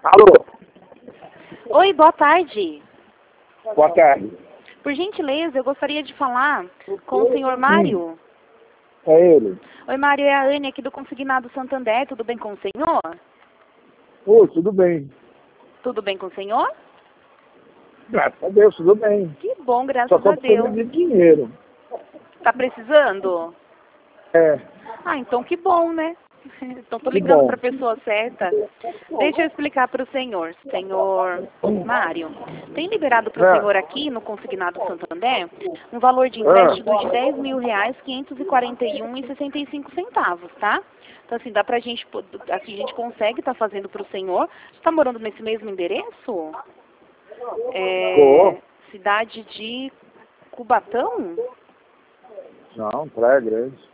Alô, Oi, boa tarde. boa tarde. Por gentileza, eu gostaria de falar com o senhor Mário. É ele. Oi, Mário, é a Anne aqui do Consignado Santander. Tudo bem com o senhor? Ô, tudo bem. Tudo bem com o senhor? Graças a Deus, tudo bem. Que bom, Só graças tô a Deus. precisando de dinheiro. Tá precisando? É, Ah, então que bom, né? Então tô que ligando bom. para a pessoa certa. Deixa eu explicar para o senhor. Senhor Mário, tem liberado para o Ah, senhor aqui no Consignado Santander um valor de ah, empréstimo de R$ 10.000, 541,65 centavos, tá? Então assim, dá pra gente, aqui a gente consegue estar fazendo para o senhor. Você está morando nesse mesmo endereço? tô. Cidade de Cubatão? Não, Praia Grande.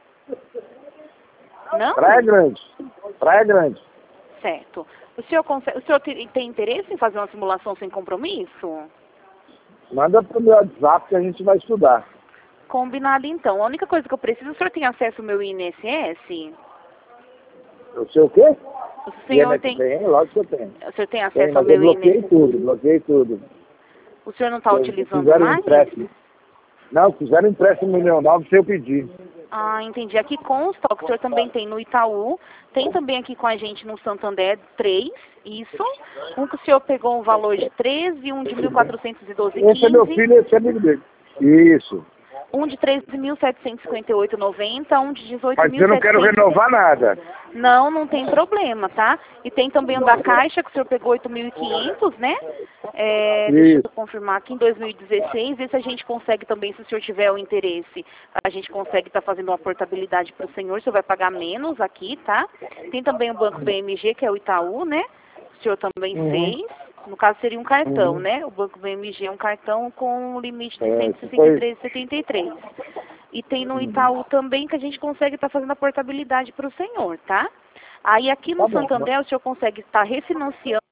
Não? Praia Grande. Praia Grande. Certo. O senhor, tem interesse em fazer uma simulação sem compromisso? Manda pro meu WhatsApp que a gente vai estudar. Combinado então. A única coisa que eu preciso, o senhor tem acesso ao meu INSS? Eu sei o quê? O senhor tem, Tem, lógico que eu tenho. o senhor tem Tem, acesso ao mas eu meu bloqueei INSS? tudo, bloqueei tudo. O senhor não está utilizando Fizeram um mais? empréstimo. Não, fizeram um empréstimo milionário sem eu pedir. Ah, entendi. Aqui consta ó, que o senhor também tem no Itaú, tem também aqui com a gente no Santander 3, isso. Um que o senhor pegou um valor de 13 e um de Esse é meu 1.412,15. filho, esse é amigo dele. Isso. Um de 13.758,90, um de Mas eu não quero 18.700. renovar nada. Não, não tem problema, tá? E tem também o da Caixa, que o senhor pegou 8.500, né? Deixa Isso. eu confirmar aqui, em 2016. Esse a gente consegue também, se o senhor tiver o interesse, a gente consegue estar fazendo uma portabilidade para o senhor. O senhor vai pagar menos aqui, tá? Tem também o Banco BMG, que é o Itaú, né? O senhor também Uhum. fez. No caso, seria um cartão, Uhum. né? O Banco BMG é um cartão com um limite de Isso foi. 163,73. E tem no Itaú também que a gente consegue estar fazendo a portabilidade para o senhor, tá? Aí aqui Tá no bom. Santander o senhor consegue estar refinanciando.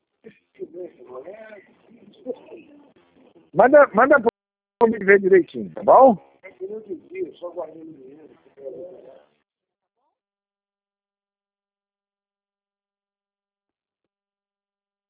Manda pra me ver direitinho, tá bom?